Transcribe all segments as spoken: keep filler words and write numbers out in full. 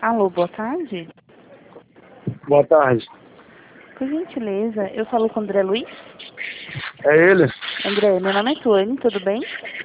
Alô, boa tarde. Boa tarde. Por gentileza, eu falo com o André Luiz? É ele? André, meu nome é Tuane, tudo bem?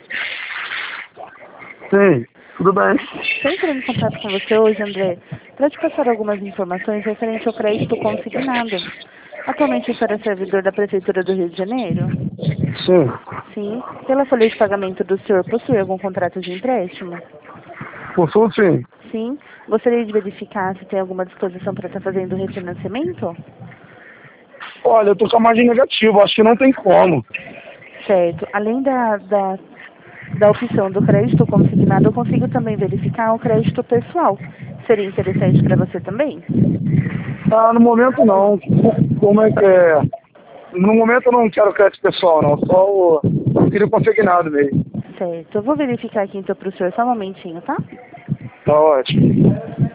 Sim, tudo bem. Estou entrando em contato com você hoje, André, para te passar algumas informações referente ao crédito consignado. Atualmente o senhor é servidor da Prefeitura do Rio de Janeiro? Sim. Sim. Pela folha de pagamento do senhor, possui algum contrato de empréstimo? Possuo sim. Sim. Gostaria de verificar se tem alguma disposição para estar fazendo o refinanciamento? Olha, eu tô com a margem negativa, acho que não tem como. Certo. Além da, da, da opção do crédito consignado, eu consigo também verificar o crédito pessoal. Seria interessante para você também? Ah, no momento não. Como é que é? No momento eu não quero crédito pessoal, não. Só o... Eu queria consignado mesmo. Certo. Eu vou verificar aqui então para o senhor, só um momentinho, tá? Tá ótimo.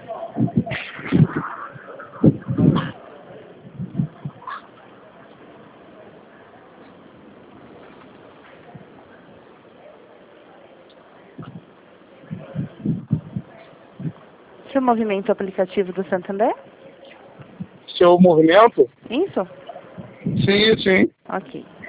O senhor movimenta o aplicativo do Santander? Seu movimento? Isso? Sim, sim. Ok.